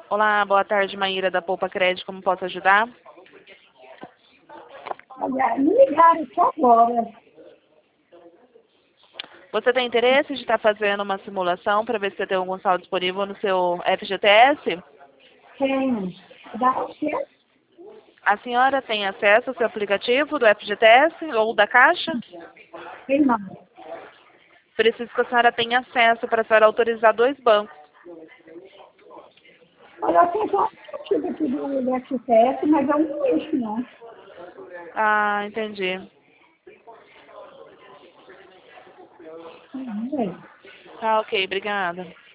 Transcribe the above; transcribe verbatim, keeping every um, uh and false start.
Olá, boa tarde, Maíra da Poupa Crédito. Como posso ajudar? Olha, me ligaram só agora. Você tem interesse de estar fazendo uma simulação para ver se você tem algum saldo disponível no seu F G T S? Tenho. Dá o quê? A senhora tem acesso ao seu aplicativo do F G T S ou da Caixa? Tem não. Preciso que a senhora tenha acesso para a senhora autorizar dois bancos. Olha, eu tenho só um aplicativo aqui do, do F T S, mas eu não mexo, não. Ah, entendi. Não, não. Tá, ok, obrigada.